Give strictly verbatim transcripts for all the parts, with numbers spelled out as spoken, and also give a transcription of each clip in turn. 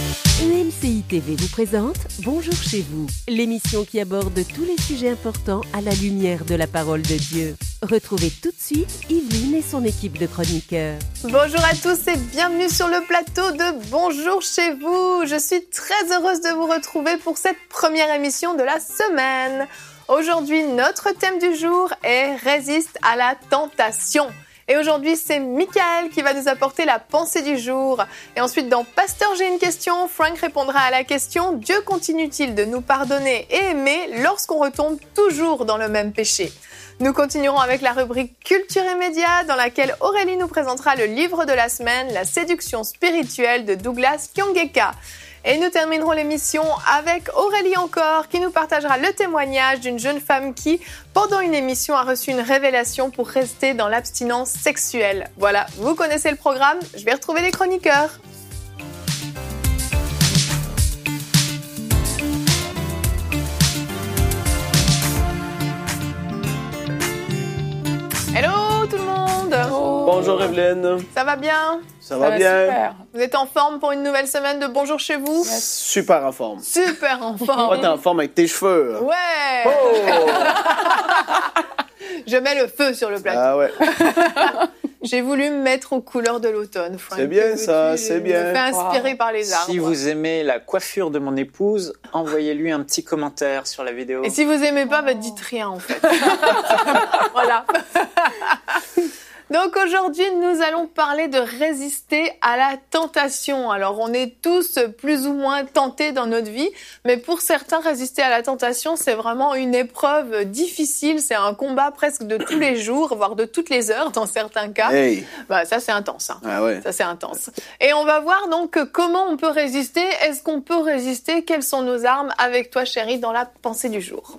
E M C I T V vous présente Bonjour chez vous, l'émission qui aborde tous les sujets importants à la lumière de la parole de Dieu. Retrouvez tout de suite Yveline et son équipe de chroniqueurs. Bonjour à tous et bienvenue sur le plateau de Bonjour chez vous. Je suis très heureuse de vous retrouver pour cette première émission de la semaine. Aujourd'hui, notre thème du jour est « Résiste à la tentation ». Et aujourd'hui, c'est Michael qui va nous apporter la pensée du jour. Et ensuite, dans Pasteur, j'ai une question, Frank répondra à la question « Dieu continue-t-il de nous pardonner et aimer lorsqu'on retombe toujours dans le même péché ?» Nous continuerons avec la rubrique Culture et médias dans laquelle Aurélie nous présentera le livre de la semaine, La séduction spirituelle de Douglas Kiongeka. Et nous terminerons l'émission avec Aurélie encore qui nous partagera le témoignage d'une jeune femme qui, pendant une émission, a reçu une révélation pour rester dans l'abstinence sexuelle. Voilà, vous connaissez le programme, je vais retrouver les chroniqueurs. Hello tout le monde. Oh. Bonjour Evelyne. Ça va bien? Ça va, Ça va bien. Super. Vous êtes en forme pour une nouvelle semaine de Bonjour chez vous? Yes. Super en forme. Super en forme. Toi, t'es en forme avec tes cheveux. Ouais. Oh. Je mets le feu sur le plateau. Ah ouais. J'ai voulu me mettre aux couleurs de l'automne, Frank. C'est bien ça, c'est bien. Je me fais inspirer wow. par les arbres. Si vous aimez la coiffure de mon épouse, envoyez-lui un petit commentaire sur la vidéo. Et si vous aimez pas, bah dites rien en fait. Voilà. Donc aujourd'hui, nous allons parler de résister à la tentation. Alors on est tous plus ou moins tentés dans notre vie, mais pour certains, résister à la tentation, c'est vraiment une épreuve difficile. C'est un combat presque de tous les jours, voire de toutes les heures dans certains cas. Hey. Bah ça c'est intense. Hein. Ah ouais. Ça c'est intense. Et on va voir donc comment on peut résister. Est-ce qu'on peut résister? Quelles sont nos armes? Avec toi, chérie, dans la pensée du jour.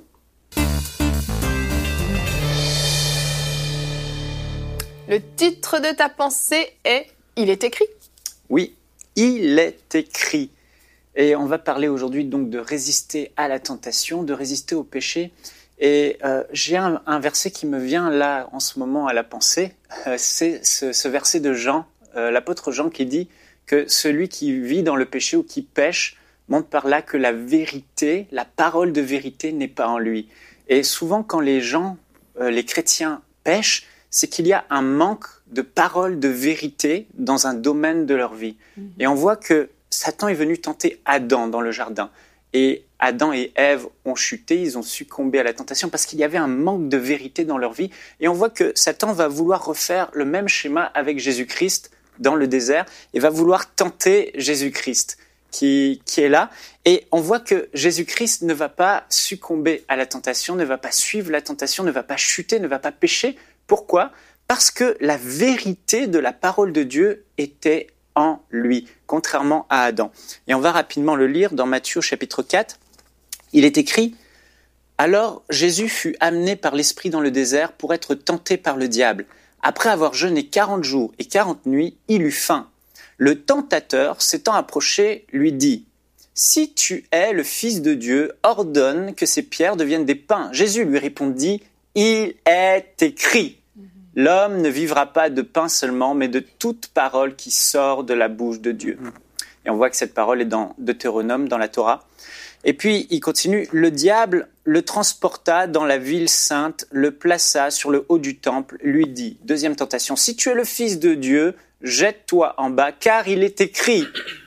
Le titre de ta pensée est « Il est écrit ». Oui, il est écrit. Et on va parler aujourd'hui donc de résister à la tentation, de résister au péché. Et euh, j'ai un, un verset qui me vient là en ce moment à la pensée. Euh, c'est ce, ce verset de Jean, euh, l'apôtre Jean qui dit que celui qui vit dans le péché ou qui pêche montre par là que la vérité, la parole de vérité n'est pas en lui. Et souvent quand les gens, euh, les chrétiens pêchent, c'est qu'il y a un manque de parole de vérité dans un domaine de leur vie. Mmh. Et on voit que Satan est venu tenter Adam dans le jardin. Et Adam et Ève ont chuté, ils ont succombé à la tentation parce qu'il y avait un manque de vérité dans leur vie. Et on voit que Satan va vouloir refaire le même schéma avec Jésus-Christ dans le désert et va vouloir tenter Jésus-Christ qui, qui est là. Et on voit que Jésus-Christ ne va pas succomber à la tentation, ne va pas suivre la tentation, ne va pas chuter, ne va pas pécher. Pourquoi ? Parce que la vérité de la parole de Dieu était en lui, contrairement à Adam. Et on va rapidement le lire dans Matthieu chapitre quatre. Il est écrit « Alors Jésus fut amené par l'Esprit dans le désert pour être tenté par le diable. Après avoir jeûné quarante jours et quarante nuits, il eut faim. Le tentateur, s'étant approché, lui dit « Si tu es le Fils de Dieu, ordonne que ces pierres deviennent des pains. » Jésus lui répondit « Il est écrit. L'homme ne vivra pas de pain seulement, mais de toute parole qui sort de la bouche de Dieu. » Et on voit que cette parole est dans Deutéronome, dans la Torah. Et puis, il continue. « Le diable le transporta dans la ville sainte, le plaça sur le haut du temple, lui dit, deuxième tentation, « Si tu es le Fils de Dieu, jette-toi en bas, car il est écrit.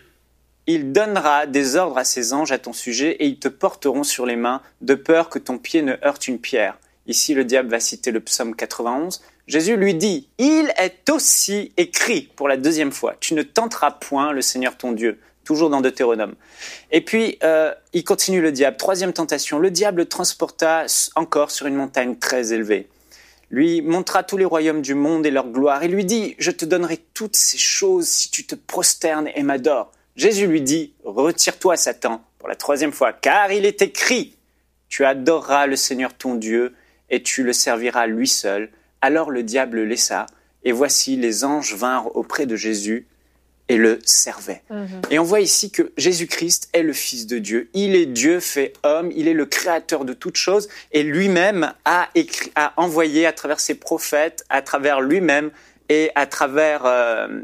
Il donnera des ordres à ses anges à ton sujet, et ils te porteront sur les mains, de peur que ton pied ne heurte une pierre. » Ici, le diable va citer le psaume quatre-vingt-onze. Jésus lui dit, « Il est aussi écrit pour la deuxième fois, tu ne tenteras point le Seigneur ton Dieu. » Toujours dans Deutéronome. Et puis, euh, il continue le diable. Troisième tentation, le diable le transporta encore sur une montagne très élevée. Lui montra tous les royaumes du monde et leur gloire et lui dit, « Je te donnerai toutes ces choses si tu te prosternes et m'adores. » Jésus lui dit, « Retire-toi, Satan, pour la troisième fois, car il est écrit, tu adoreras le Seigneur ton Dieu et tu le serviras lui seul. » Alors le diable le laissa, et voici les anges vinrent auprès de Jésus et le servaient. Mmh. Et on voit ici que Jésus-Christ est le Fils de Dieu. Il est Dieu fait homme, il est le créateur de toutes choses, et lui-même a, écrit, a envoyé à travers ses prophètes, à travers lui-même et à travers euh,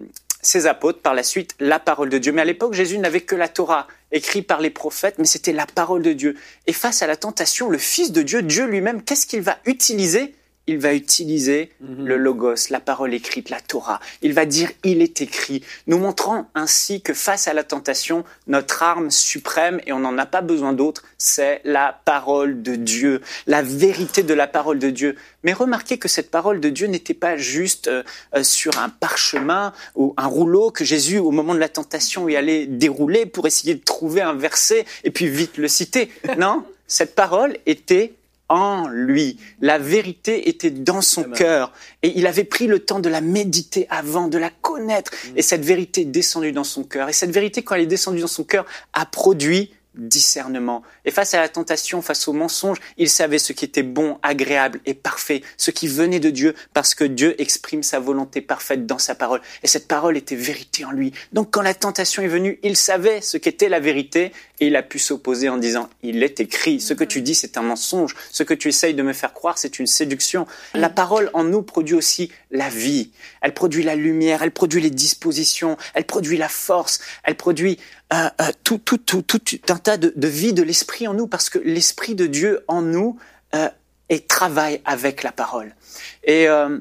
ses apôtres, par la suite, la parole de Dieu. Mais à l'époque, Jésus n'avait que la Torah, écrite par les prophètes, mais c'était la parole de Dieu. Et face à la tentation, le Fils de Dieu, Dieu lui-même, qu'est-ce qu'il va utiliser ? Il va utiliser mm-hmm. le Logos, la parole écrite, la Torah. Il va dire « il est écrit », nous montrant ainsi que face à la tentation, notre arme suprême, et on n'en a pas besoin d'autre, c'est la parole de Dieu, la vérité de la parole de Dieu. Mais remarquez que cette parole de Dieu n'était pas juste euh, euh, sur un parchemin ou un rouleau que Jésus, au moment de la tentation, y allait dérouler pour essayer de trouver un verset et puis vite le citer. Non, cette parole était en lui. La vérité était dans son Amen. Cœur. Et il avait pris le temps de la méditer avant, de la connaître. Mmh. Et cette vérité est descendue dans son cœur. Et cette vérité, quand elle est descendue dans son cœur, a produit discernement. Et face à la tentation, face au mensonge, il savait ce qui était bon, agréable et parfait, ce qui venait de Dieu, parce que Dieu exprime sa volonté parfaite dans sa parole. Et cette parole était vérité en lui. Donc quand la tentation est venue, il savait ce qu'était la vérité et il a pu s'opposer en disant « il est écrit, ce que tu dis c'est un mensonge, ce que tu essayes de me faire croire c'est une séduction ». La parole en nous produit aussi la vie, elle produit la lumière, elle produit les dispositions, elle produit la force, elle produit euh, euh, tout, tout, tout, tout un tas de, de vie de l'esprit en nous, parce que l'esprit de Dieu en nous euh, et travaille avec la parole. Et euh,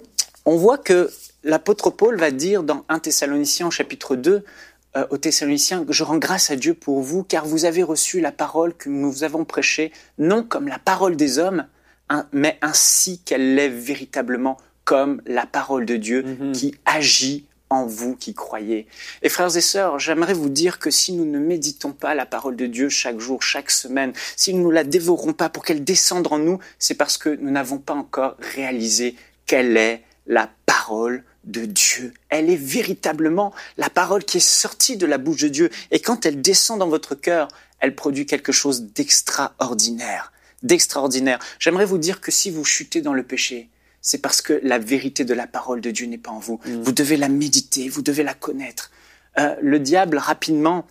on voit que l'apôtre Paul va dire dans un Thessaloniciens au chapitre deux, euh, aux Thessaloniciens, « Je rends grâce à Dieu pour vous, car vous avez reçu la parole que nous avons prêchée, non comme la parole des hommes, hein, mais ainsi qu'elle l'est véritablement, comme la parole de Dieu mm-hmm. qui agit en vous qui croyez. » Et frères et sœurs, j'aimerais vous dire que si nous ne méditons pas la parole de Dieu chaque jour, chaque semaine, si nous ne la dévorons pas pour qu'elle descende en nous, c'est parce que nous n'avons pas encore réalisé quelle est la parole de Dieu. Elle est véritablement la parole qui est sortie de la bouche de Dieu. Et quand elle descend dans votre cœur, elle produit quelque chose d'extraordinaire. D'extraordinaire. J'aimerais vous dire que si vous chutez dans le péché, c'est parce que la vérité de la parole de Dieu n'est pas en vous. Mmh. Vous devez la méditer, vous devez la connaître. Euh, le diable, rapidement,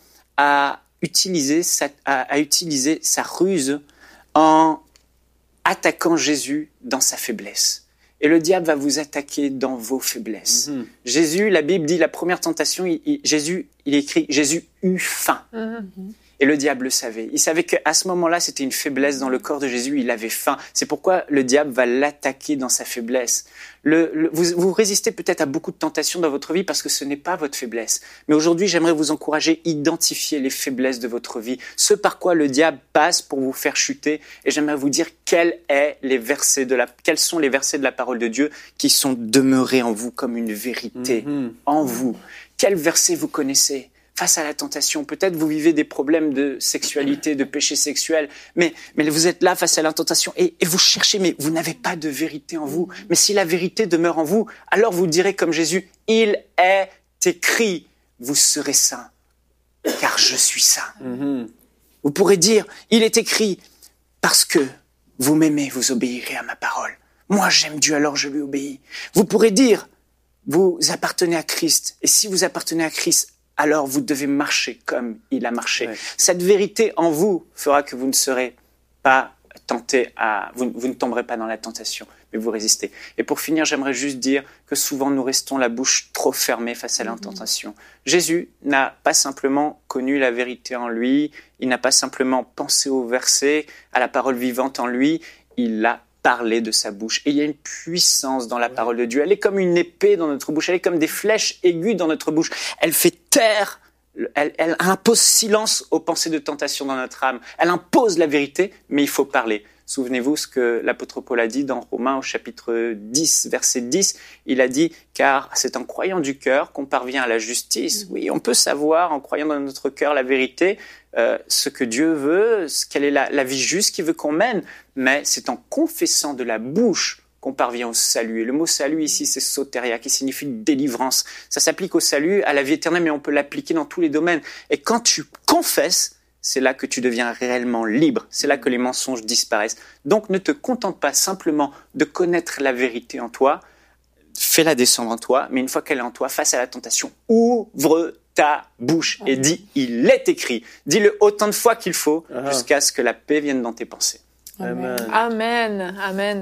a utilisé, sa, a, a utilisé sa ruse en attaquant Jésus dans sa faiblesse. Et le diable va vous attaquer dans vos faiblesses. Mmh. Jésus, la Bible dit, la première tentation, il, il, Jésus, il écrit « Jésus eut faim mmh. ». Et le diable le savait. Il savait qu'à ce moment-là, c'était une faiblesse dans le corps de Jésus. Il avait faim. C'est pourquoi le diable va l'attaquer dans sa faiblesse. Le, le, vous, vous résistez peut-être à beaucoup de tentations dans votre vie parce que ce n'est pas votre faiblesse. Mais aujourd'hui, j'aimerais vous encourager à identifier les faiblesses de votre vie, ce par quoi le diable passe pour vous faire chuter. Et j'aimerais vous dire quels, est les versets de la, quels sont les versets de la parole de Dieu qui sont demeurés en vous comme une vérité mm-hmm. en vous. Quels versets vous connaissez ? Face à la tentation, peut-être vous vivez des problèmes de sexualité, de péché sexuel, mais, mais vous êtes là face à la tentation et, et vous cherchez, mais vous n'avez pas de vérité en vous. Mais si la vérité demeure en vous, alors vous direz comme Jésus, « Il est écrit, vous serez saints, car je suis saint. Mm-hmm. » Vous pourrez dire, « Il est écrit, parce que vous m'aimez, vous obéirez à ma parole. Moi j'aime Dieu, alors je lui obéis. » Vous pourrez dire, « Vous appartenez à Christ, et si vous appartenez à Christ, alors vous devez marcher comme il a marché. Ouais. » Cette vérité en vous fera que vous ne serez pas tenté à... Vous, vous ne tomberez pas dans la tentation, mais vous résistez. Et pour finir, j'aimerais juste dire que souvent nous restons la bouche trop fermée face à la tentation. Mmh. Jésus n'a pas simplement connu la vérité en lui, il n'a pas simplement pensé au verset, à la parole vivante en lui, il l'a parler de sa bouche. Et il y a une puissance dans la ouais. parole de Dieu. Elle est comme une épée dans notre bouche. Elle est comme des flèches aiguës dans notre bouche. Elle fait taire, elle, elle impose silence aux pensées de tentation dans notre âme. Elle impose la vérité, mais il faut parler. Souvenez-vous ce que l'apôtre Paul a dit dans Romains au chapitre dix, verset dix. Il a dit, car c'est en croyant du cœur qu'on parvient à la justice. Oui, on peut savoir en croyant dans notre cœur la vérité, euh, ce que Dieu veut, ce, quelle est la, la vie juste qu'il veut qu'on mène. Mais c'est en confessant de la bouche qu'on parvient au salut. Et le mot salut ici, c'est soteria, qui signifie délivrance. Ça s'applique au salut, à la vie éternelle, mais on peut l'appliquer dans tous les domaines. Et quand tu confesses, c'est là que tu deviens réellement libre. C'est là que les mensonges disparaissent. Donc, ne te contente pas simplement de connaître la vérité en toi. Fais-la descendre en toi. Mais une fois qu'elle est en toi, face à la tentation, ouvre ta bouche et dis « Il est écrit ». Dis-le autant de fois qu'il faut jusqu'à ce que la paix vienne dans tes pensées. Amen. Amen. Amen.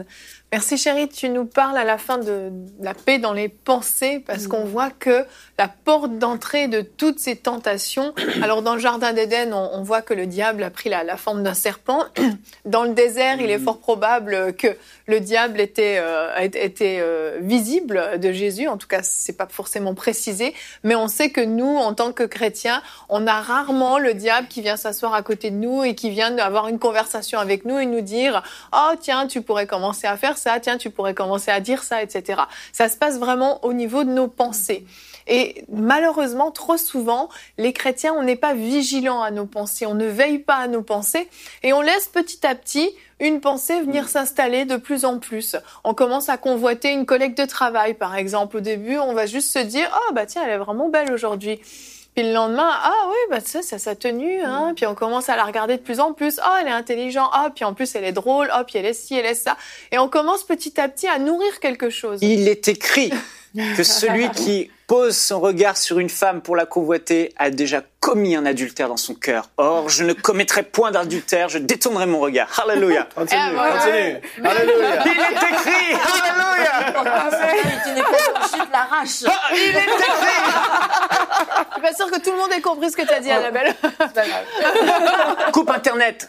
Merci chérie, tu nous parles à la fin de la paix dans les pensées parce mmh. qu'on voit que la porte d'entrée de toutes ces tentations, alors dans le jardin d'Éden, on, on voit que le diable a pris la, la forme d'un serpent. Dans le désert, mmh. il est fort probable que le diable était, euh, était euh, visible de Jésus, en tout cas c'est pas forcément précisé, mais on sait que nous, en tant que chrétiens, on a rarement le diable qui vient s'asseoir à côté de nous et qui vient avoir une conversation avec nous et nous dire « Oh tiens, tu pourrais commencer à faire ça, tiens, tu pourrais commencer à dire ça, et cetera » Ça se passe vraiment au niveau de nos pensées. Et malheureusement, trop souvent, les chrétiens, on n'est pas vigilants à nos pensées, on ne veille pas à nos pensées et on laisse petit à petit une pensée venir s'installer de plus en plus. On commence à convoiter une collègue de travail, par exemple. Au début, on va juste se dire « Oh, bah tiens, elle est vraiment belle aujourd'hui ». Puis le lendemain, ah oui, bah ça, c'est sa tenue, hein. Puis on commence à la regarder de plus en plus. Oh, elle est intelligente. Ah, puis en plus, elle est drôle. Oh, puis elle est ci, elle est ça. Et on commence petit à petit à nourrir quelque chose. Il est écrit que celui qui pose son regard sur une femme pour la convoiter a déjà commis un adultère dans son cœur. Or, je ne commettrai point d'adultère, je détournerai mon regard. Alléluia. Continue, Eh, voilà. continue. Alléluia. Il est écrit. Alléluia. Tu n'es pas obligé de l'arrache. Ah, il est écrit. Je suis pas sûre que tout le monde ait compris ce que tu as dit, Annabelle. C'est pas grave. Coupe Internet.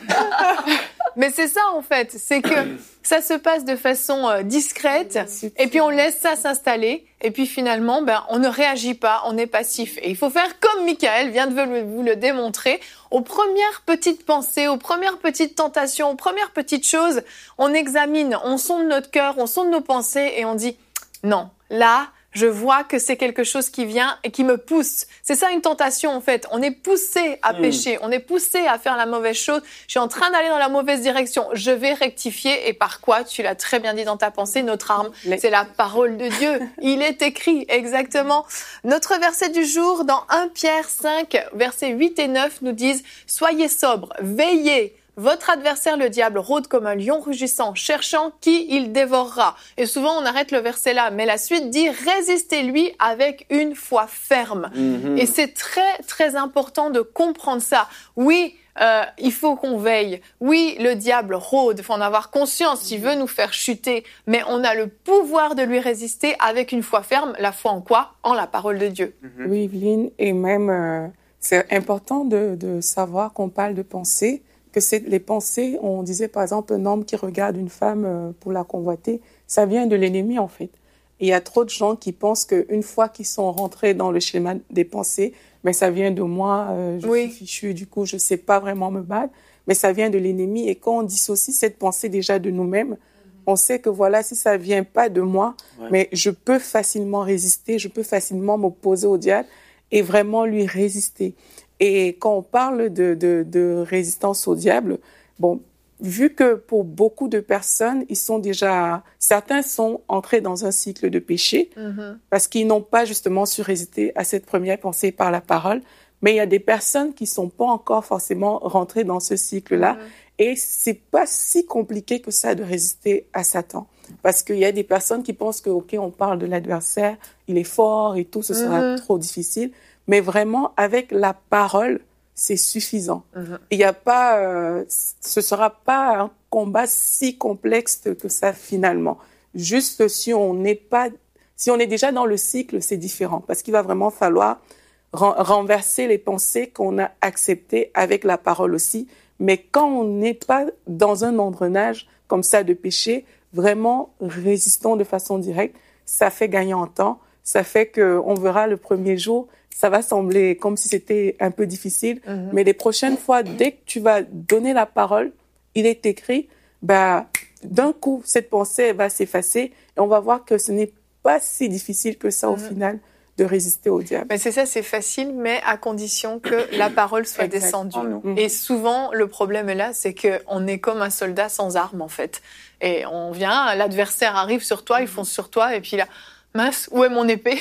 Mais c'est ça, en fait. C'est que ça se passe de façon euh, discrète. Et puis, on laisse ça s'installer. Et puis, finalement, ben, on ne réagit pas. On est passif. Et il faut faire comme Michael vient de vous le démontrer. Aux premières petites pensées, aux premières petites tentations, aux premières petites choses, on examine, on sonde notre cœur, on sonde nos pensées et on dit « Non, là... » je vois que c'est quelque chose qui vient et qui me pousse. C'est ça une tentation en fait. On est poussé à mmh. pécher, on est poussé à faire la mauvaise chose. Je suis en train d'aller dans la mauvaise direction. Je vais rectifier et par quoi? Tu l'as très bien dit dans ta pensée, notre arme, Les... c'est la parole de Dieu. Il est écrit, exactement. Notre verset du jour dans Première Pierre cinq, versets huit et neuf nous disent « Soyez sobres, veillez ». Votre adversaire, le diable, rôde comme un lion rugissant, cherchant qui il dévorera. Et souvent, on arrête le verset là. Mais la suite dit, résistez-lui avec une foi ferme. Mm-hmm. Et c'est très, très important de comprendre ça. Oui, euh, il faut qu'on veille. Oui, le diable rôde. Il faut en avoir conscience. Il veut nous faire chuter. Mais on a le pouvoir de lui résister avec une foi ferme. La foi en quoi? En la parole de Dieu. Mm-hmm. Oui, Evelyne. Et même, euh, c'est important de, de savoir qu'on parle de pensée. Que c'est les pensées, on disait par exemple un homme qui regarde une femme pour la convoiter, ça vient de l'ennemi en fait. Et il y a trop de gens qui pensent qu'une fois qu'ils sont rentrés dans le schéma des pensées, ben ça vient de moi, euh, je oui. suis fichu, du coup je sais pas vraiment me battre, mais ça vient de l'ennemi. Et quand on dissocie cette pensée déjà de nous-mêmes, on sait que voilà, si ça vient pas de moi, ouais. mais je peux facilement résister, je peux facilement m'opposer au diable et vraiment lui résister. Et quand on parle de, de, de résistance au diable, bon, vu que pour beaucoup de personnes, ils sont déjà, certains sont entrés dans un cycle de péché mm-hmm. parce qu'ils n'ont pas justement su résister à cette première pensée par la parole. Mais il y a des personnes qui sont pas encore forcément rentrées dans ce cycle-là. Mm-hmm. Et c'est pas si compliqué que ça de résister à Satan. Parce qu'il y a des personnes qui pensent que, OK, on parle de l'adversaire, il est fort et tout, ce sera mm-hmm. trop difficile. Mais vraiment, avec la parole, c'est suffisant. Mm-hmm. Il y a pas, euh, ce sera pas un combat si complexe que ça finalement. Juste si on n'est pas, si on est déjà dans le cycle, c'est différent. Parce qu'il va vraiment falloir ren- renverser les pensées qu'on a acceptées avec la parole aussi. Mais quand on n'est pas dans un engrenage comme ça de péché, vraiment résistons de façon directe. Ça fait gagner en temps. Ça fait qu'on verra le premier jour, ça va sembler comme si c'était un peu difficile. Mm-hmm. Mais les prochaines fois, dès que tu vas donner la parole, il est écrit, bah, d'un coup, cette pensée va s'effacer et on va voir que ce n'est pas si difficile que ça mm-hmm. au final de résister au diable. Mais c'est ça, c'est facile, mais à condition que la parole soit descendue. Mm-hmm. Et souvent, le problème est là, c'est qu'on est comme un soldat sans armes, en fait. Et on vient, l'adversaire arrive sur toi, il fonce sur toi, et puis là, mince, où est mon épée?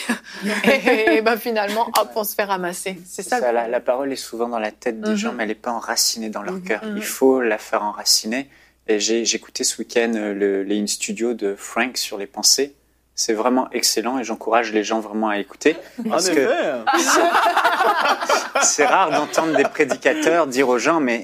Et, et ben finalement, hop, on se fait ramasser. C'est ça. ça la, la parole est souvent dans la tête des mm-hmm. gens, mais elle n'est pas enracinée dans leur mm-hmm. cœur. Il faut la faire enraciner. Et j'ai, j'ai écouté ce week-end le, le In Studio de Frank sur les pensées. C'est vraiment excellent et j'encourage les gens vraiment à écouter. Parce en que effet. c'est, c'est rare d'entendre des prédicateurs dire aux gens, mais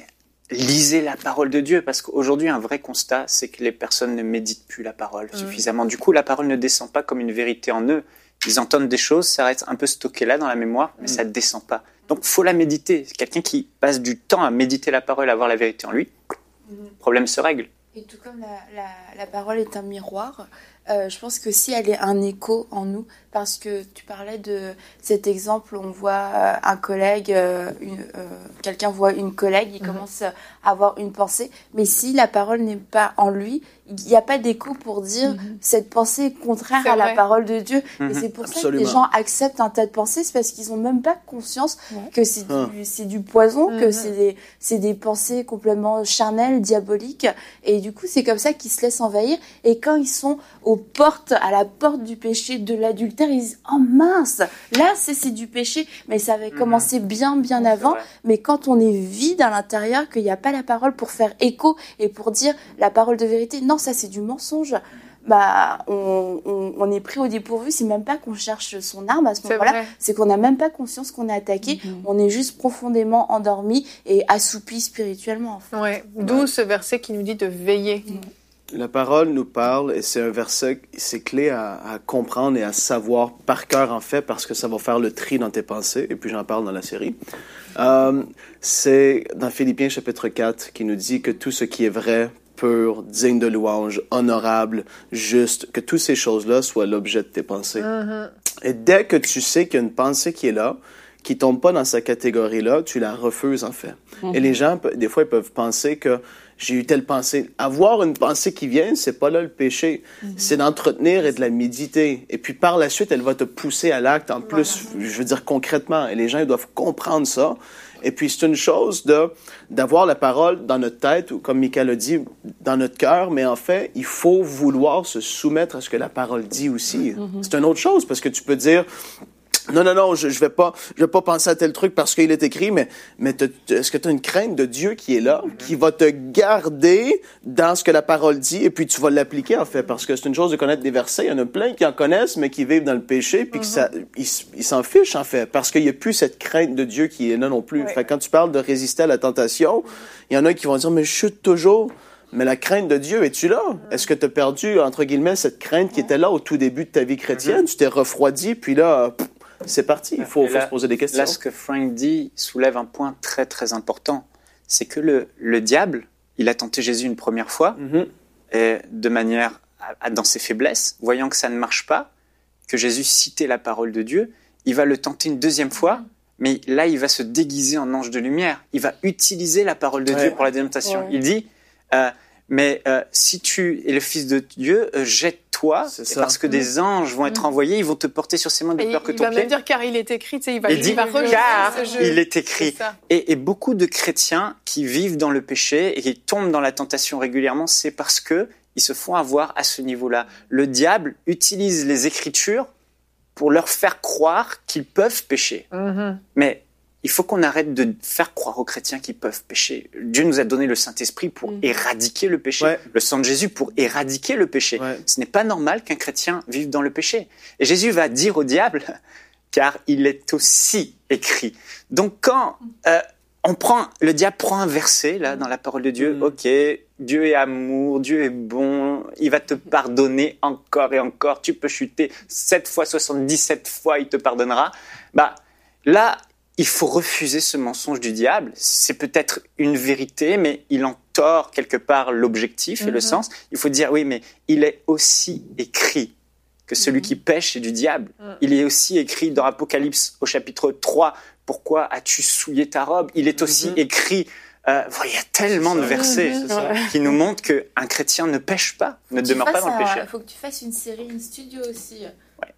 lisez la parole de Dieu, parce qu'aujourd'hui, un vrai constat, c'est que les personnes ne méditent plus la parole mmh. suffisamment. Du coup, la parole ne descend pas comme une vérité en eux. Ils entendent des choses, ça reste un peu stocké là dans la mémoire, mais mmh. ça ne descend pas. Donc, il faut la méditer. Quelqu'un qui passe du temps à méditer la parole, à avoir la vérité en lui, mmh. le problème se règle. Et tout comme la, la, la parole est un miroir, euh, je pense que si elle est un écho en nous, parce que tu parlais de cet exemple, on voit un collègue, euh, une, euh, quelqu'un voit une collègue, il mmh. commence à avoir une pensée, mais si la parole n'est pas en lui, il n'y a pas d'écho pour dire mmh. cette pensée est contraire c'est à vrai. la parole de Dieu. Mmh. Et c'est pour Absolument. ça que les gens acceptent un tas de pensées, c'est parce qu'ils n'ont même pas conscience ouais. que c'est, ah. du, c'est du poison, mmh. que c'est des, c'est des pensées complètement charnelles, diaboliques. Et du coup, c'est comme ça qu'ils se laissent envahir. Et quand ils sont aux portes, à la porte du péché, de l'adultère, ils disent « Oh mince, là, c'est, c'est du péché. » Mais ça avait mmh. commencé bien, bien mmh, avant. Mais quand on est vide à l'intérieur, qu'il n'y a pas la parole pour faire écho et pour dire la parole de vérité, non, ça, c'est du mensonge. Bah, on, on, on est pris au dépourvu. C'est même pas qu'on cherche son arme à ce moment-là. Vrai. C'est qu'on n'a même pas conscience qu'on est attaqué. Mmh. On est juste profondément endormi et assoupi spirituellement. En fait. Ouais. D'où ouais. ce verset qui nous dit de veiller. Mmh. La parole nous parle, et c'est un verset, c'est clé à, à comprendre et à savoir par cœur, en fait, parce que ça va faire le tri dans tes pensées, et puis j'en parle dans la série. Euh, c'est dans Philippiens chapitre quatre qui nous dit que tout ce qui est vrai, pur, digne de louange, honorable, juste, que toutes ces choses-là soient l'objet de tes pensées. Mm-hmm. Et dès que tu sais qu'il y a une pensée qui est là, qui tombe pas dans cette catégorie-là, tu la refuses, en fait. Mm-hmm. Et les gens, des fois, ils peuvent penser que j'ai eu telle pensée. Avoir une pensée qui vient, c'est pas là le péché. Mm-hmm. C'est d'entretenir et de la méditer. Et puis, par la suite, elle va te pousser à l'acte, en plus, voilà. Je veux dire, concrètement. Et les gens, ils doivent comprendre ça. Et puis, c'est une chose de, d'avoir la parole dans notre tête, ou comme Michael a dit, dans notre cœur, mais en fait, il faut vouloir se soumettre à ce que la parole dit aussi. Mm-hmm. C'est une autre chose, parce que tu peux dire... Non, non, non, je, je vais pas, je vais pas penser à tel truc parce qu'il est écrit, mais, mais est-ce que tu as une crainte de Dieu qui est là, mm-hmm. qui va te garder dans ce que la parole dit, et puis tu vas l'appliquer, en fait, parce que c'est une chose de connaître des versets, il y en a plein qui en connaissent, mais qui vivent dans le péché, puis mm-hmm. que ça, ils, ils s'en fichent, en fait, parce qu'il y a plus cette crainte de Dieu qui est là non plus. Ouais. Fait que quand tu parles de résister à la tentation, il y en a qui vont dire, mais je chute toujours. Mais la crainte de Dieu, es-tu là? Est-ce que tu as perdu, entre guillemets, cette crainte qui était là au tout début de ta vie chrétienne? Mm-hmm. Tu t'es refroidi, puis là, pff, c'est parti, il faut, faut là, se poser des questions. Là, ce que Frank dit soulève un point très, très important. C'est que le, le diable, il a tenté Jésus une première fois, mm-hmm. et de manière, à, à, dans ses faiblesses, voyant que ça ne marche pas, que Jésus citait la parole de Dieu, il va le tenter une deuxième fois, mais là, il va se déguiser en ange de lumière. Il va utiliser la parole de ouais. Dieu pour la dénonciation. Ouais. Il dit... Euh, mais euh, si tu es le Fils de Dieu, euh, jette-toi, parce que mmh. des anges vont être mmh. envoyés, ils vont te porter sur ses mains de peur que ton pied. Il va même dire car il est écrit, tu sais, il va, il dit, il va rejeter car ce jeu. Il est écrit. Et, et beaucoup de chrétiens qui vivent dans le péché et qui tombent dans la tentation régulièrement, c'est parce que ils se font avoir à ce niveau-là. Le diable utilise les Écritures pour leur faire croire qu'ils peuvent pécher. Mmh. Mais il faut qu'on arrête de faire croire aux chrétiens qu'ils peuvent pécher. Dieu nous a donné le Saint-Esprit pour mmh. éradiquer le péché. Ouais. Le sang de Jésus pour éradiquer le péché. Ouais. Ce n'est pas normal qu'un chrétien vive dans le péché. Et Jésus va dire au diable, car il est aussi écrit. Donc quand euh, on prend, le diable prend un verset là dans la parole de Dieu, mmh. ok, Dieu est amour, Dieu est bon, il va te pardonner encore et encore. Tu peux chuter sept fois, soixante-dix-sept fois, il te pardonnera. Bah là. Il faut refuser ce mensonge du diable. C'est peut-être une vérité, mais il en tord quelque part l'objectif et mm-hmm. le sens. Il faut dire, oui, mais il est aussi écrit que celui mm-hmm. qui pêche est du diable. Mm. Il est aussi écrit dans Apocalypse au chapitre trois, pourquoi as-tu souillé ta robe? Il est aussi mm-hmm. écrit, euh, il y a tellement de versets mm-hmm. qui nous montrent qu'un chrétien ne pêche pas, faut ne demeure pas dans le péché. Il faut que tu fasses une série, une studio aussi. Ouais.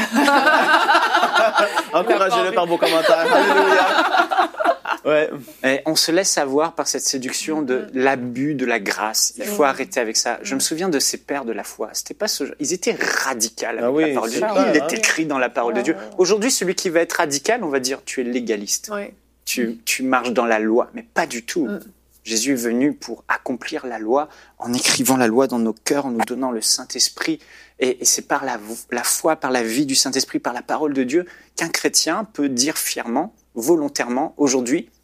Encouragez-le par vos commentaires. Alléluia. Ouais. Et on se laisse avoir par cette séduction de l'abus de la grâce. Il faut arrêter avec ça. Je me souviens de ces pères de la foi. C'était pas ce... Ils étaient radicaux avec ah oui, la parole de Dieu. Il est écrit dans la parole de Dieu. Aujourd'hui, celui qui va être radical, on va dire, tu es légaliste. Oui. Tu, tu marches dans la loi, mais pas du tout. Mm. Jésus est venu pour accomplir la loi en écrivant la loi dans nos cœurs, en nous donnant le Saint-Esprit. Et, et c'est par la, la foi, par la vie du Saint-Esprit, par la parole de Dieu, qu'un chrétien peut dire fièrement, volontairement, aujourd'hui, non,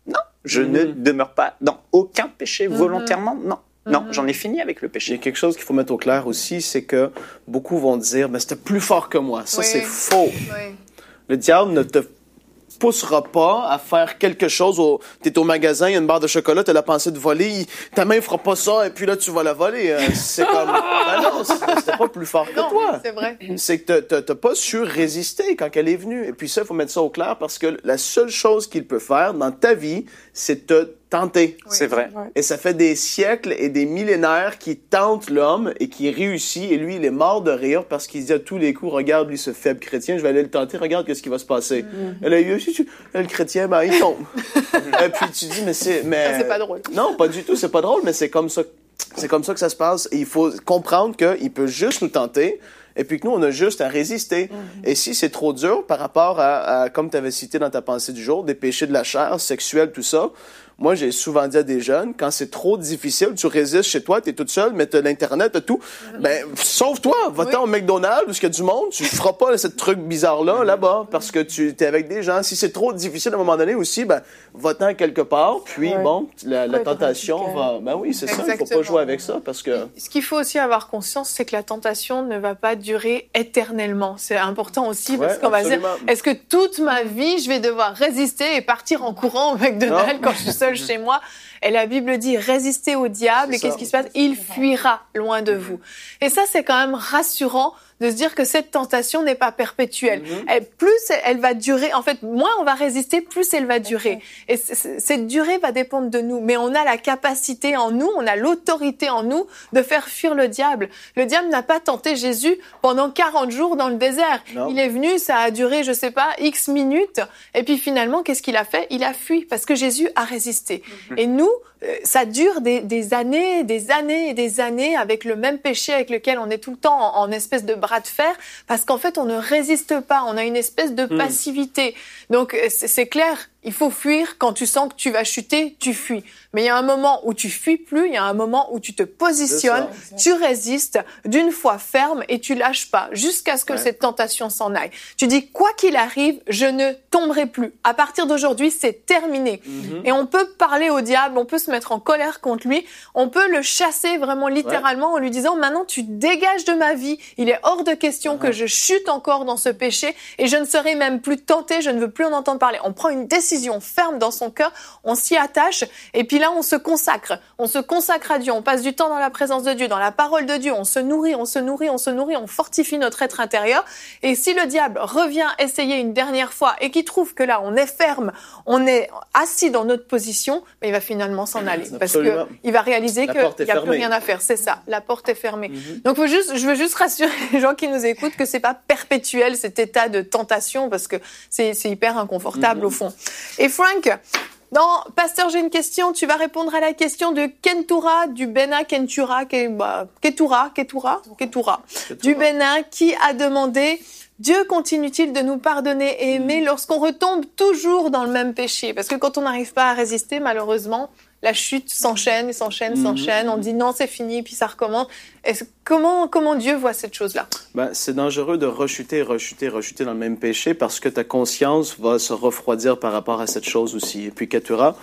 Je mm-hmm. ne demeure pas dans aucun péché mm-hmm. volontairement, non. Mm-hmm. Non, j'en ai fini avec le péché. Il y a quelque chose qu'il faut mettre au clair aussi, c'est que beaucoup vont dire, mais c'était plus fort que moi. Ça, oui. c'est faux. Oui. Le diable ne te poussera pas à faire quelque chose. Au... T'es au magasin, il y a une barre de chocolat, t'as la pensée de voler, il... ta main fera pas ça, et puis là, tu vas la voler. C'est comme, ben non, c'était pas plus fort que non, toi. C'est vrai. C'est que t'as, t'as pas su résister quand elle est venue. Et puis ça, il faut mettre ça au clair, parce que la seule chose qu'il peut faire dans ta vie, c'est te tenter. Oui. C'est vrai. Et ça fait des siècles et des millénaires qu'il tente l'homme et qui réussit. Et lui, il est mort de rire parce qu'il se dit à tous les coups, regarde lui, ce faible chrétien, je vais aller le tenter, regarde qu'est-ce qui va se passer. Mm-hmm. Et là, il, là, le chrétien, ben, il tombe. Et puis tu dis, mais c'est... Mais... Ah, c'est pas drôle. Non, pas du tout, c'est pas drôle, mais c'est comme ça, c'est comme ça que ça se passe. Et il faut comprendre qu'il peut juste nous tenter. Et puis que nous, on a juste à résister. Mm-hmm. Et si c'est trop dur par rapport à, à comme tu avais cité dans ta pensée du jour, des péchés de la chair, sexuels, tout ça, moi, j'ai souvent dit à des jeunes, quand c'est trop difficile, tu résistes chez toi, t'es toute seule, mais t'as l'Internet, t'as tout, mm-hmm. ben, sauve-toi, va-t'en oui. au McDonald's, où il y a du monde, tu feras pas ce truc bizarre-là, là-bas, parce que tu es avec des gens. Si c'est trop difficile à un moment donné aussi, ben, va-t'en quelque part, puis ouais. bon, la, la tentation va... Ben oui, c'est Exactement. ça, il faut pas jouer avec ça, parce que... Ce qu'il faut aussi avoir conscience, c'est que la tentation ne va pas durer éternellement. C'est important aussi, parce ouais, qu'on absolument. va se dire, est-ce que toute ma vie, je vais devoir résister et partir en courant au McDonald's non. quand je suis seule chez moi? Et la Bible dit, résistez au diable, c'est et ça. Qu'est-ce qui se passe? Il fuira loin de vous. Et ça, c'est quand même rassurant de se dire que cette tentation n'est pas perpétuelle. Mm-hmm. Elle, plus elle va durer, en fait, moins on va résister, plus elle va durer. Et c- c- cette durée va dépendre de nous. Mais on a la capacité en nous, on a l'autorité en nous de faire fuir le diable. Le diable n'a pas tenté Jésus pendant quarante jours dans le désert. Non. Il est venu, ça a duré, je sais pas, X minutes. Et puis finalement, qu'est-ce qu'il a fait? Il a fui parce que Jésus a résisté. Mm-hmm. Et nous, ça dure des, des années, des années et des années avec le même péché avec lequel on est tout le temps en, en espèce de bras de fer, parce qu'en fait, on ne résiste pas, on a une espèce de passivité. Mmh. Donc, c'est, c'est clair, il faut fuir. Quand tu sens que tu vas chuter, tu fuis. Mais il y a un moment où tu fuis plus, il y a un moment où tu te positionnes, tu résistes d'une foi ferme et tu lâches pas jusqu'à ce que ouais. cette tentation s'en aille. Tu dis, quoi qu'il arrive, je ne tomberai plus. À partir d'aujourd'hui, c'est terminé. Mmh. Et on peut parler au diable, on peut se mettre en colère contre lui, on peut le chasser vraiment littéralement ouais. en lui disant, maintenant tu dégages de ma vie, il est hors de question uh-huh. que je chute encore dans ce péché et je ne serai même plus tentée, je ne veux plus en entendre parler. On prend une décision ferme dans son cœur, on s'y attache et puis là on se consacre, on se consacre à Dieu, on passe du temps dans la présence de Dieu, dans la parole de Dieu, on se nourrit, on se nourrit, on se nourrit, on fortifie notre être intérieur. Et si le diable revient essayer une dernière fois et qu'il trouve que là on est ferme, on est assis dans notre position, ben, il va finalement s'en aller parce que il va réaliser qu'il n'y a plus rien à faire. C'est ça, la porte est fermée. Mm-hmm. Donc faut juste, je veux juste rassurer les gens qui nous écoutent que c'est pas perpétuel cet état de tentation parce que c'est, c'est hyper inconfortable mm-hmm. au fond. Et Frank, dans Pasteur, j'ai une question. Tu vas répondre à la question de Kentura du Bénin, Kentura, bah, Ketura, Ketura, Ketura, du Bénin, qui a demandé: Dieu continue-t-il de nous pardonner et aimer lorsqu'on retombe toujours dans le même péché? Parce que quand on n'arrive pas à résister, malheureusement, la chute s'enchaîne, s'enchaîne, mm-hmm. s'enchaîne. On dit non, c'est fini, puis ça recommence. Est-ce, comment, comment Dieu voit cette chose-là? Ben, c'est dangereux de rechuter, rechuter, rechuter dans le même péché parce que ta conscience va se refroidir par rapport à cette chose aussi. Et puis, Ketura,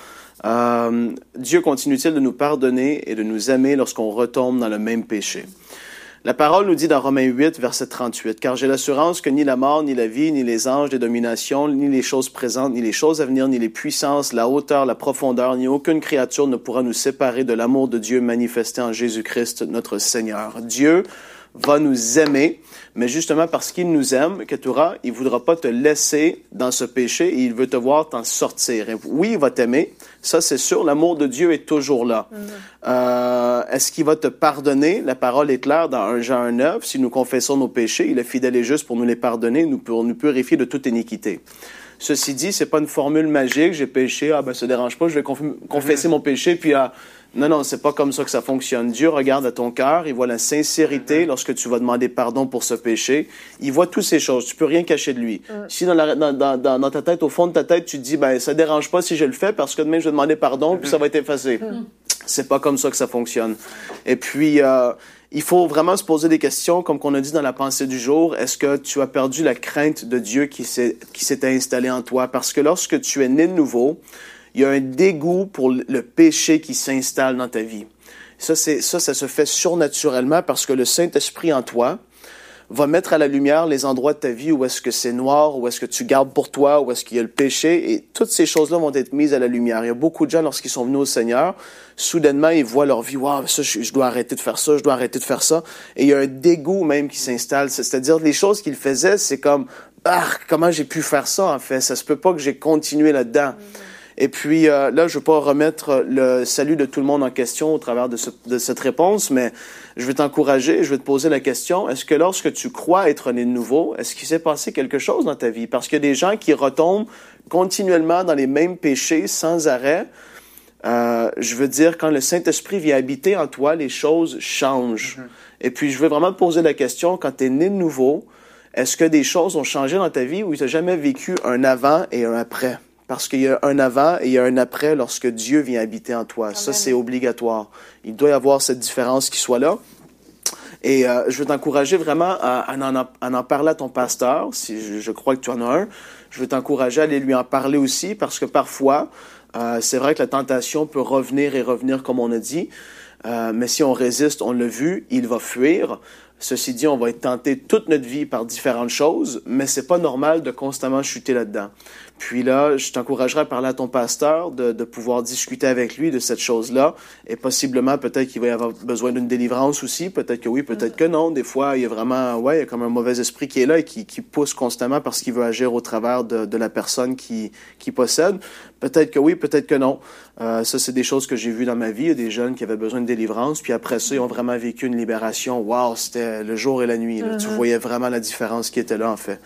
euh, Dieu continue-t-il de nous pardonner et de nous aimer lorsqu'on retombe dans le même péché? La parole nous dit dans Romains huit, verset trente-huit, « Car j'ai l'assurance que ni la mort, ni la vie, ni les anges, les dominations, ni les choses présentes, ni les choses à venir, ni les puissances, la hauteur, la profondeur, ni aucune créature ne pourra nous séparer de l'amour de Dieu manifesté en Jésus-Christ, notre Seigneur. » Dieu va nous aimer, mais justement parce qu'il nous aime, Ketura, il voudra pas te laisser dans ce péché et il veut te voir t'en sortir. Et oui, il va t'aimer, ça c'est sûr, l'amour de Dieu est toujours là. Mm-hmm. Euh, est-ce qu'il va te pardonner? La parole est claire dans un Jean un neuf, si nous confessons nos péchés, il est fidèle et juste pour nous les pardonner, nous, pour nous purifier de toute iniquité. Ceci dit, c'est pas une formule magique, j'ai péché, ah ben ça dérange pas, je vais conf- confesser mm-hmm. mon péché, puis ah, non, non, c'est pas comme ça que ça fonctionne. Dieu regarde à ton cœur, il voit la sincérité lorsque tu vas demander pardon pour ce péché. Il voit toutes ces choses, tu peux rien cacher de lui. Mm. Si dans, la, dans, dans, dans ta tête, au fond de ta tête, tu te dis, ben ça dérange pas si je le fais parce que demain je vais demander pardon, puis ça va être effacé. Mm. C'est pas comme ça que ça fonctionne. Et puis, euh, il faut vraiment se poser des questions, comme qu'on a dit dans la pensée du jour. Est-ce que tu as perdu la crainte de Dieu qui s'est, qui s'est installée en toi? Parce que lorsque tu es né de nouveau, il y a un dégoût pour le péché qui s'installe dans ta vie. Ça, c'est, ça, ça se fait surnaturellement parce que le Saint-Esprit en toi va mettre à la lumière les endroits de ta vie où est-ce que c'est noir, où est-ce que tu gardes pour toi, où est-ce qu'il y a le péché, et toutes ces choses-là vont être mises à la lumière. Il y a beaucoup de gens, lorsqu'ils sont venus au Seigneur, soudainement, ils voient leur vie, « Wow, ça, je, je dois arrêter de faire ça, je dois arrêter de faire ça. » Et il y a un dégoût même qui s'installe. C'est-à-dire, les choses qu'ils faisaient, c'est comme, « Ah, comment j'ai pu faire ça, en fait? Ça se peut pas que j'ai continué là-dedans. Mm-hmm. » Et puis euh, là, je ne veux pas remettre le salut de tout le monde en question au travers de, ce, de cette réponse, mais je vais t'encourager, je vais te poser la question, est-ce que lorsque tu crois être né de nouveau, est-ce qu'il s'est passé quelque chose dans ta vie? Parce qu'il y a des gens qui retombent continuellement dans les mêmes péchés sans arrêt. Euh, je veux dire, quand le Saint-Esprit vient habiter en toi, les choses changent. Mm-hmm. Et puis, je veux vraiment te poser la question, quand tu es né de nouveau, est-ce que des choses ont changé dans ta vie ou tu n'as jamais vécu un avant et un après? Parce qu'il y a un avant et il y a un après lorsque Dieu vient habiter en toi. Amen. Ça, c'est obligatoire. Il doit y avoir cette différence qui soit là. Et euh, je veux t'encourager vraiment à, à, en, à en parler à ton pasteur, si je, je crois que tu en as un. Je veux t'encourager à aller lui en parler aussi, parce que parfois, euh, c'est vrai que la tentation peut revenir et revenir, comme on a dit. Euh, mais si on résiste, on l'a vu, il va fuir. Ceci dit, on va être tenté toute notre vie par différentes choses, mais c'est pas normal de constamment chuter là-dedans. Puis là, je t'encouragerais à parler à ton pasteur, de, de pouvoir discuter avec lui de cette chose-là, et possiblement, peut-être qu'il va y avoir besoin d'une délivrance aussi, peut-être que oui, peut-être que non. Des fois, il y a vraiment, ouais, il y a comme un mauvais esprit qui est là et qui, qui pousse constamment parce qu'il veut agir au travers de, de la personne qui, qui possède. Peut-être que oui, peut-être que non. Euh, ça, c'est des choses que j'ai vues dans ma vie. Il y a des jeunes qui avaient besoin de délivrance, puis après ça, ils ont vraiment vécu une libération. Wow, c'était le jour et la nuit. Là. Mm-hmm. Tu voyais vraiment la différence qui était là, en fait.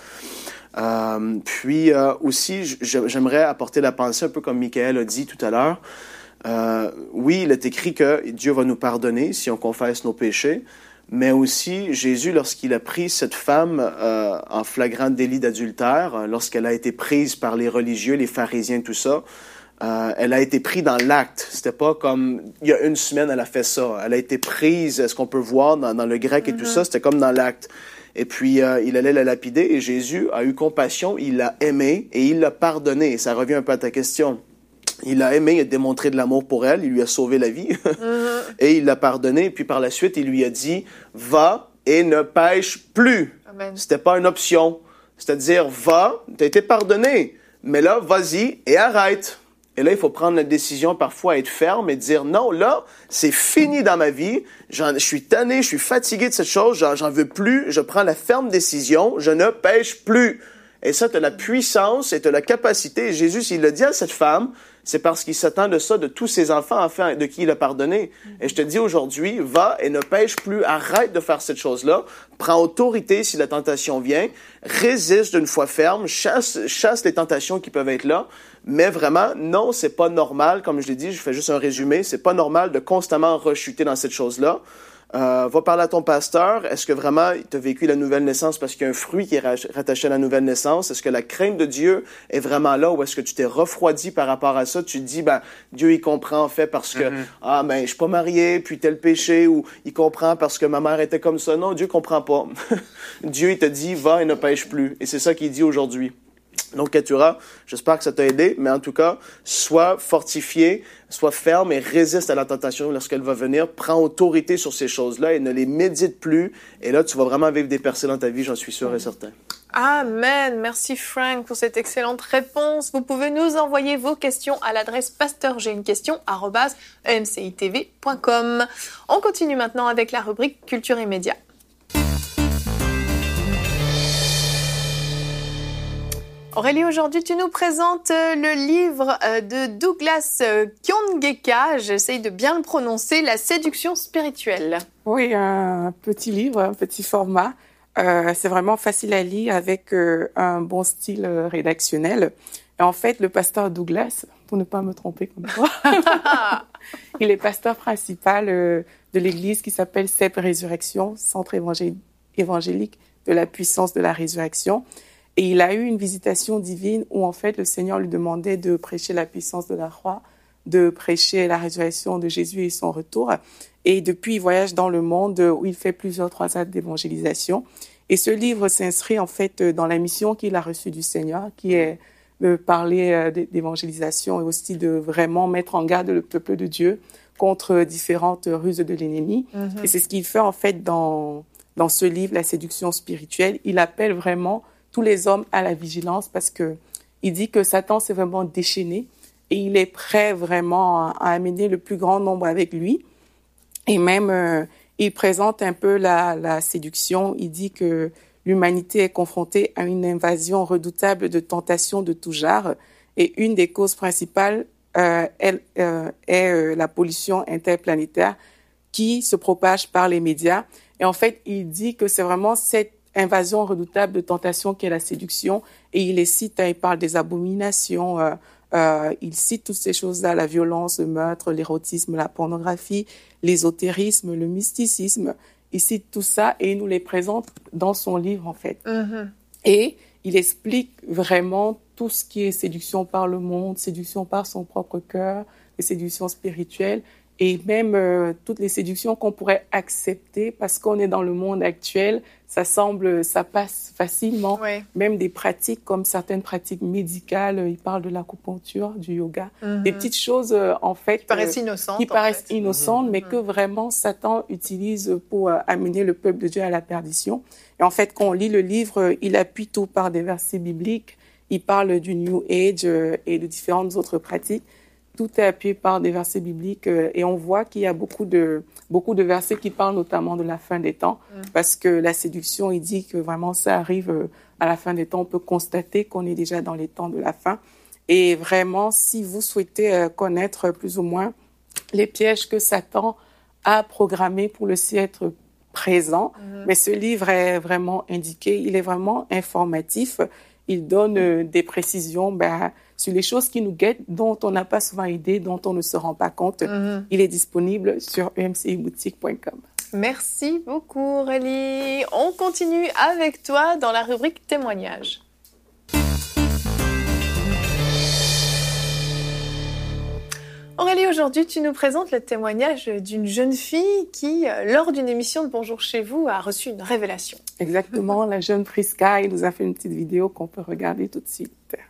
Euh, puis euh, aussi, j'aimerais apporter la pensée, un peu comme Michael a dit tout à l'heure. Euh, oui, il est écrit que Dieu va nous pardonner si on confesse nos péchés, mais aussi Jésus, lorsqu'il a pris cette femme euh, en flagrant délit d'adultère, lorsqu'elle a été prise par les religieux, les pharisiens, tout ça, euh, elle a été prise dans l'acte. C'était pas comme il y a une semaine elle a fait ça. Elle a été prise, est-ce qu'on peut voir dans, dans le grec et mm-hmm. tout ça, c'était comme dans l'acte. Et puis, euh, il allait la lapider et Jésus a eu compassion, il l'a aimé et il l'a pardonné. Et ça revient un peu à ta question. Il l'a aimé, il a démontré de l'amour pour elle, il lui a sauvé la vie mm-hmm. et il l'a pardonné. Et puis par la suite, il lui a dit, va et ne pêche plus. Amen. C'était pas une option. C'est-à-dire, va, t'as été pardonné, mais là, vas-y et arrête. Et là, il faut prendre la décision parfois, être ferme et dire non, là, c'est fini dans ma vie. J'en, je suis tanné, je suis fatigué de cette chose, j'en, j'en veux plus. Je prends la ferme décision, je ne pêche plus. Et ça, tu as la puissance et tu as la capacité. Et Jésus, s'il l'a dit à cette femme, c'est parce qu'il s'attend de ça de tous ses enfants, enfin, de qui il a pardonné. Et je te dis aujourd'hui, va et ne pêche plus. Arrête de faire cette chose-là. Prends autorité si la tentation vient. Résiste d'une foi ferme. Chasse, chasse les tentations qui peuvent être là. Mais vraiment, non, c'est pas normal. Comme je l'ai dit, je fais juste un résumé. C'est pas normal de constamment rechuter dans cette chose-là. Euh, va parler à ton pasteur. Est-ce que vraiment tu as vécu la nouvelle naissance parce qu'il y a un fruit qui est rattaché à la nouvelle naissance? Est-ce que la crainte de Dieu est vraiment là ou est-ce que tu t'es refroidi par rapport à ça? Tu te dis, ben, Dieu, il comprend en fait parce que, mm-hmm. ah, ben, je suis pas marié, puis tel péché, ou il comprend parce que ma mère était comme ça. Non, Dieu comprend pas. Dieu, il te dit, va et ne pêche plus. Et c'est ça qu'il dit aujourd'hui. Donc, Keturah, j'espère que ça t'a aidé, mais en tout cas, sois fortifié, sois ferme et résiste à la tentation lorsqu'elle va venir. Prends autorité sur ces choses-là et ne les médite plus. Et là, tu vas vraiment vivre des percées dans ta vie, j'en suis sûr et certain. Amen. Merci Frank pour cette excellente réponse. Vous pouvez nous envoyer vos questions à l'adresse pasteur j'ai une question arobase e m c i t v point com. On continue maintenant avec la rubrique Culture et Médias. Aurélie, aujourd'hui, tu nous présentes le livre de Douglas Kiongeka, j'essaye de bien le prononcer, La séduction spirituelle. Oui, un petit livre, un petit format. Euh, c'est vraiment facile à lire avec euh, un bon style euh, rédactionnel. Et en fait, le pasteur Douglas, pour ne pas me tromper comme toi, il est pasteur principal euh, de l'église qui s'appelle C E P Résurrection, Centre évangé- évangélique de la puissance de la résurrection. Et il a eu une visitation divine où, en fait, le Seigneur lui demandait de prêcher la puissance de la croix, de prêcher la résurrection de Jésus et son retour. Et depuis, il voyage dans le monde où il fait plusieurs croisades d'évangélisation. Et ce livre s'inscrit, en fait, dans la mission qu'il a reçue du Seigneur, qui est de parler euh, d'évangélisation et aussi de vraiment mettre en garde le peuple de Dieu contre différentes ruses de l'ennemi. Mm-hmm. Et c'est ce qu'il fait en fait dans, dans ce livre, La séduction spirituelle. Il appelle vraiment tous les hommes à la vigilance parce que il dit que Satan s'est vraiment déchaîné et il est prêt vraiment à, à amener le plus grand nombre avec lui. Et même, euh, il présente un peu la, la séduction. Il dit que l'humanité est confrontée à une invasion redoutable de tentations de tout genre. Et une des causes principales euh, elle, euh, est euh, la pollution interplanétaire qui se propage par les médias. Et en fait, il dit que c'est vraiment cette invasion redoutable de tentations qu'est la séduction. Et il les cite, hein, il parle des abominations, euh, euh, il cite toutes ces choses-là, la violence, le meurtre, l'érotisme, la pornographie, l'ésotérisme, le mysticisme. Il cite tout ça et il nous les présente dans son livre, en fait. Mm-hmm. Et il explique vraiment tout ce qui est séduction par le monde, séduction par son propre cœur, les séductions spirituelles et même euh, toutes les séductions qu'on pourrait accepter parce qu'on est dans le monde actuel, ça semble, ça passe facilement. Oui. Même des pratiques comme certaines pratiques médicales, il parle de l'acupuncture, du yoga, mm-hmm. des petites choses euh, en fait qui paraissent innocentes, qui paraissent fait. innocentes, mm-hmm. mais mm-hmm. que vraiment Satan utilise pour euh, amener le peuple de Dieu à la perdition. Et en fait, quand on lit le livre, il appuie tout par des versets bibliques. Il parle du New Age euh, et de différentes autres pratiques. Tout est appuyé par des versets bibliques euh, et on voit qu'il y a beaucoup de, beaucoup de versets qui parlent notamment de la fin des temps mmh. parce que la séduction, il dit que vraiment ça arrive euh, à la fin des temps. On peut constater qu'on est déjà dans les temps de la fin. Et vraiment, si vous souhaitez euh, connaître plus ou moins les pièges que Satan a programmés pour le siècle présent, mmh. mais ce livre est vraiment indiqué, il est vraiment informatif. Il donne euh, des précisions ben, sur les choses qui nous guettent, dont on n'a pas souvent idée, dont on ne se rend pas compte. Mm-hmm. Il est disponible sur e m c i boutique point com. Merci beaucoup, Aurélie. On continue avec toi dans la rubrique témoignages. Aurélie, aujourd'hui, tu nous présentes le témoignage d'une jeune fille qui, lors d'une émission de Bonjour chez vous, a reçu une révélation. Exactement, la jeune Prisca, elle nous a fait une petite vidéo qu'on peut regarder tout de suite.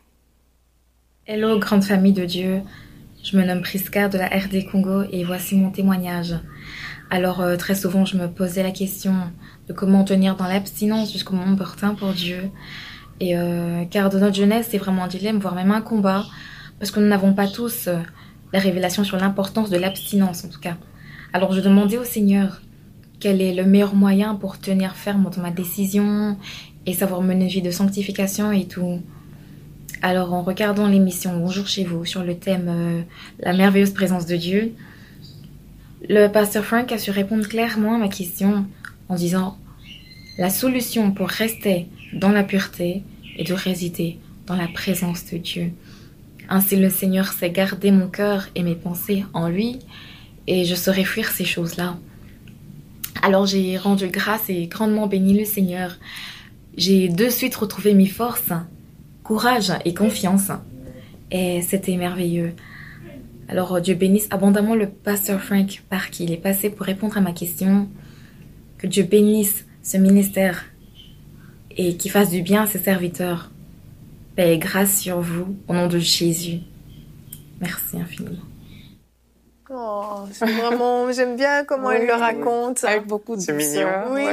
Hello, grande famille de Dieu. Je me nomme Prisca de la R D Congo et voici mon témoignage. Alors, euh, très souvent, je me posais la question de comment tenir dans l'abstinence jusqu'au moment opportun pour Dieu. Et euh, car de notre jeunesse, c'est vraiment un dilemme, voire même un combat, parce que nous n'avons pas tous... Euh, la révélation sur l'importance de l'abstinence en tout cas. Alors je demandais au Seigneur quel est le meilleur moyen pour tenir ferme dans ma décision et savoir mener une vie de sanctification et tout. Alors en regardant l'émission Bonjour chez vous sur le thème euh, la merveilleuse présence de Dieu, le pasteur Frank a su répondre clairement à ma question en disant la solution pour rester dans la pureté est de résider dans la présence de Dieu. Ainsi le Seigneur sait garder mon cœur et mes pensées en lui, et je saurai fuir ces choses-là. Alors j'ai rendu grâce et grandement béni le Seigneur. J'ai de suite retrouvé mes forces, courage et confiance, et c'était merveilleux. Alors Dieu bénisse abondamment le pasteur Frank par qui il est passé pour répondre à ma question. Que Dieu bénisse ce ministère et qu'il fasse du bien à ses serviteurs. Paix et grâce sur vous, au nom de Jésus. Merci infiniment. Oh, c'est vraiment, j'aime bien comment oui, elle le raconte. Avec beaucoup de c'est mignon. Oui.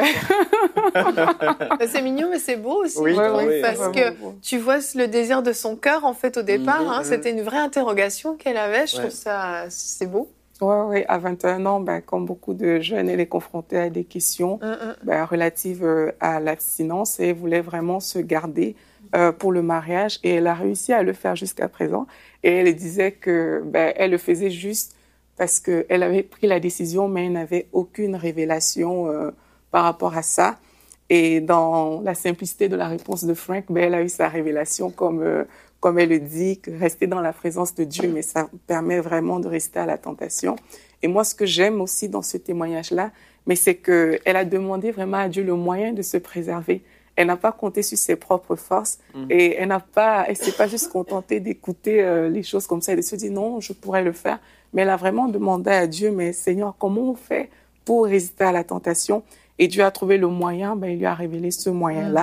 Ouais. C'est mignon, mais c'est beau aussi, oui, je trouve, oui, parce que beau. Tu vois le désir de son cœur, en fait, au départ. Mm-hmm. Hein, c'était une vraie interrogation qu'elle avait. Je ouais. trouve ça, c'est beau. Oui, oui. À vingt et un ans, ben, comme beaucoup de jeunes, elle est confrontée à des questions mm-hmm. ben, relatives à l'abstinence et elle voulait vraiment se garder Euh, pour le mariage et elle a réussi à le faire jusqu'à présent et elle disait que ben, elle le faisait juste parce qu'elle avait pris la décision mais elle n'avait aucune révélation euh, par rapport à ça et dans la simplicité de la réponse de Frank, ben, elle a eu sa révélation comme, euh, comme elle le dit, que rester dans la présence de Dieu, mais ça permet vraiment de rester à la tentation. Et moi ce que j'aime aussi dans ce témoignage-là, mais c'est qu'elle a demandé vraiment à Dieu le moyen de se préserver. Elle n'a pas compté sur ses propres forces mmh. et elle n'a pas, elle s'est pas juste contentée d'écouter euh, les choses comme ça et de se dire non, je pourrais le faire. Mais elle a vraiment demandé à Dieu, mais Seigneur, comment on fait pour résister à la tentation? Et Dieu a trouvé le moyen, ben, il lui a révélé ce moyen-là. Mmh.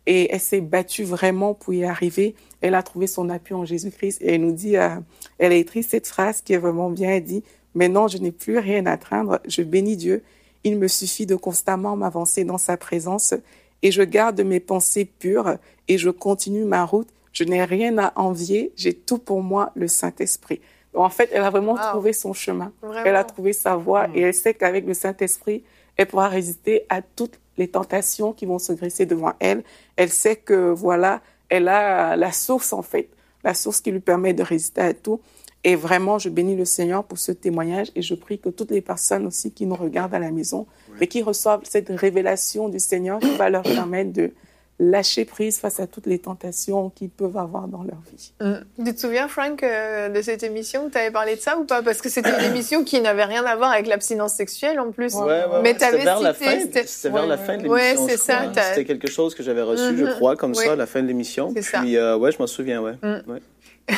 et elle s'est battue vraiment pour y arriver. Elle a trouvé son appui en Jésus-Christ et elle nous dit, euh, elle a écrit cette phrase qui est vraiment bien, elle dit « Maintenant, je n'ai plus rien à craindre, je bénis Dieu. Il me suffit de constamment m'avancer dans sa présence et je garde mes pensées pures et je continue ma route. Je n'ai rien à envier, j'ai tout pour moi, le Saint-Esprit. » En fait, elle a vraiment wow. trouvé son chemin. Vraiment. Elle a trouvé sa voie mmh. et elle sait qu'avec le Saint-Esprit, elle pourra résister à toutes les tentations qui vont se dresser devant elle. Elle sait que, voilà, elle a la source, en fait, la source qui lui permet de résister à tout. Et vraiment, je bénis le Seigneur pour ce témoignage et je prie que toutes les personnes aussi qui nous regardent à la maison ouais. et qui reçoivent cette révélation du Seigneur qui va leur permettre de lâcher prise face à toutes les tentations qu'ils peuvent avoir dans leur vie. Mmh. Tu te souviens, Frank, euh, de cette émission? Tu avais parlé de ça ou pas? Parce que c'était une émission qui n'avait rien à voir avec l'abstinence sexuelle en plus. Ouais, ouais, mais ouais. C'était vers, cité, la, fin, c'était... C'était vers ouais, la fin de l'émission. Ouais, c'est ça. C'était quelque chose que j'avais reçu, mmh. je crois, comme oui. ça, à la fin de l'émission. C'est ça. Puis, euh, ouais, je m'en souviens, ouais. Mmh. ouais.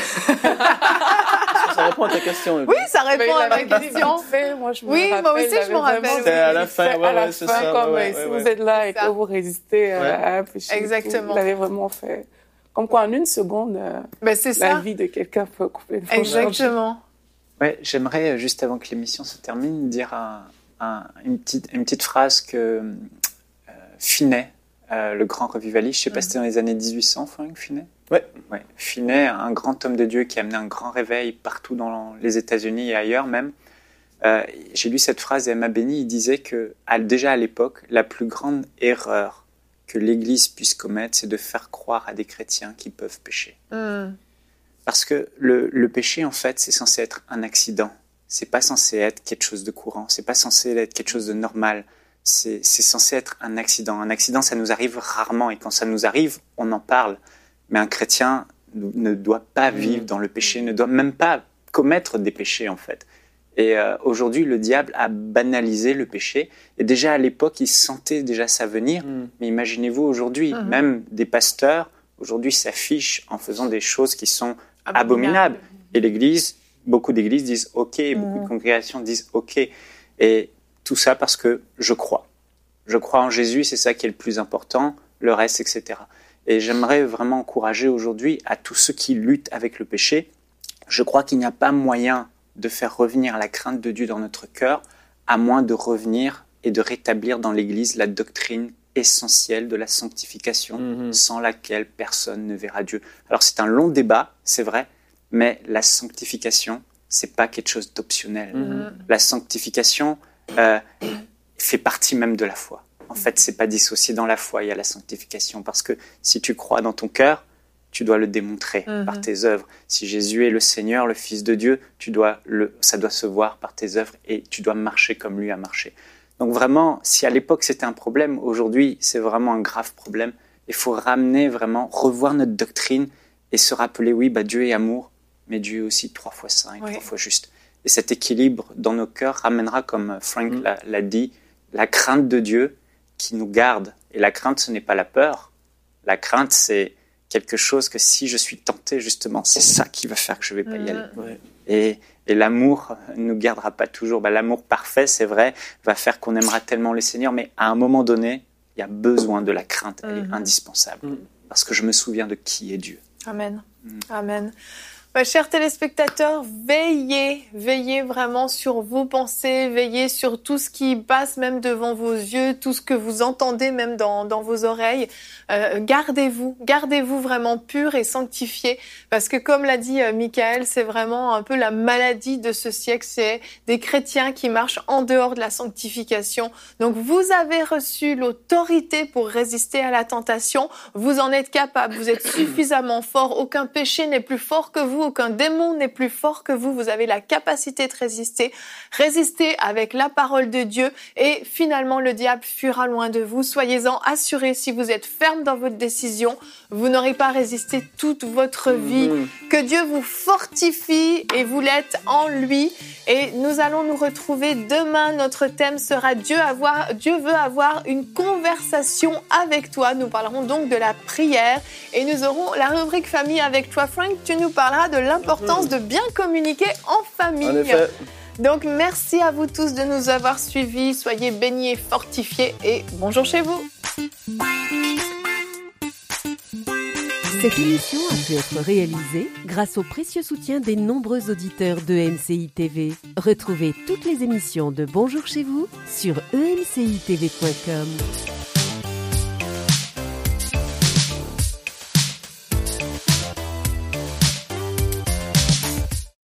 Ça répond à ta question. Oui, ça répond à ma question. Fait, moi, je me oui, rappelle, moi aussi, je me rappelle. C'était à la fin, ouais, ouais, c'est ça. Comme ouais, si ouais, vous ouais. êtes là et que vous résistez à un péché. Exactement. Vous l'avez vraiment fait. Comme quoi, en une seconde, ben, c'est la ça. vie de quelqu'un peut complètement changer. Exactement. Ouais, j'aimerais, juste avant que l'émission se termine, dire un, un, une, petite, une petite phrase que euh, Finney, euh, le grand revivaliste, je ne sais pas si mm-hmm. c'était dans les années dix-huit cents, Frank, Finney. Ouais. ouais. Finney, un grand homme de Dieu qui a amené un grand réveil partout dans les États-Unis et ailleurs même. Euh, j'ai lu cette phrase et elle m'a béni. Il disait que, à, déjà à l'époque, la plus grande erreur que l'Église puisse commettre, c'est de faire croire à des chrétiens qu'ils peuvent pécher. Mm. Parce que le, le péché, en fait, c'est censé être un accident. C'est pas censé être quelque chose de courant. C'est pas censé être quelque chose de normal. C'est, c'est censé être un accident. Un accident, ça nous arrive rarement. Et quand ça nous arrive, on en parle. Mais un chrétien ne doit pas vivre dans le péché, ne doit même pas commettre des péchés, en fait. Et euh, aujourd'hui, le diable a banalisé le péché. Et déjà, à l'époque, il sentait déjà ça venir. Mm. Mais imaginez-vous aujourd'hui, mm-hmm. même des pasteurs, aujourd'hui, s'affichent en faisant des choses qui sont abominables. abominables. Et l'Église, beaucoup d'églises disent « OK mm. », beaucoup de congrégations disent « OK ». Et tout ça parce que je crois. Je crois en Jésus, c'est ça qui est le plus important, le reste, et cetera. Et j'aimerais vraiment encourager aujourd'hui à tous ceux qui luttent avec le péché. Je crois qu'il n'y a pas moyen de faire revenir la crainte de Dieu dans notre cœur, à moins de revenir et de rétablir dans l'Église la doctrine essentielle de la sanctification, mmh. sans laquelle personne ne verra Dieu. Alors c'est un long débat, c'est vrai, mais la sanctification, c'est pas quelque chose d'optionnel. Mmh. La sanctification euh, fait partie même de la foi. En fait, c'est pas dissocié dans la foi, il y a la sanctification. Parce que si tu crois dans ton cœur, tu dois le démontrer mm-hmm. par tes œuvres. Si Jésus est le Seigneur, le Fils de Dieu, tu dois le, ça doit se voir par tes œuvres et tu dois marcher comme lui a marché. Donc vraiment, si à l'époque c'était un problème, aujourd'hui c'est vraiment un grave problème. Il faut ramener vraiment, revoir notre doctrine et se rappeler, oui, bah, Dieu est amour, mais Dieu est aussi trois fois saint et oui. trois fois juste. Et cet équilibre dans nos cœurs ramènera, comme Frank mm. l'a, l'a dit, la crainte de Dieu qui nous garde. Et la crainte, ce n'est pas la peur. La crainte, c'est quelque chose que si je suis tenté, justement, c'est ça qui va faire que je ne vais pas y aller. Ouais. Et, et l'amour ne nous gardera pas toujours. Bah, l'amour parfait, c'est vrai, va faire qu'on aimera tellement le Seigneur, mais à un moment donné, il y a besoin de la crainte. Elle mm-hmm. est indispensable. Mm. Parce que je me souviens de qui est Dieu. Amen. Mm. Amen. Bah, chers téléspectateurs, veillez, veillez vraiment sur vos pensées, veillez sur tout ce qui passe même devant vos yeux, tout ce que vous entendez même dans, dans vos oreilles. Euh, gardez-vous, gardez-vous vraiment purs et sanctifiés, parce que comme l'a dit euh, Michael, c'est vraiment un peu la maladie de ce siècle, c'est des chrétiens qui marchent en dehors de la sanctification. Donc vous avez reçu l'autorité pour résister à la tentation, vous en êtes capable, vous êtes suffisamment fort, aucun péché n'est plus fort que vous, aucun démon n'est plus fort que vous, vous avez la capacité de résister, résister avec la parole de Dieu et finalement le diable fuira loin de vous. Soyez-en assurés, si vous êtes ferme dans votre décision, vous n'aurez pas résisté toute votre vie. Que Dieu vous fortifie et vous l'êtes en lui. Et nous allons nous retrouver demain. Notre thème sera Dieu, avoir, Dieu veut avoir une conversation avec toi. Nous parlerons donc de la prière et nous aurons la rubrique famille avec toi. Frank, tu nous parleras de l'importance de bien communiquer en famille. En effet. Donc merci à vous tous de nous avoir suivis. Soyez bénis et fortifiés et bonjour chez vous. Cette émission a pu être réalisée grâce au précieux soutien des nombreux auditeurs de E M C I T V. Retrouvez toutes les émissions de Bonjour chez vous sur e m c i t v point com.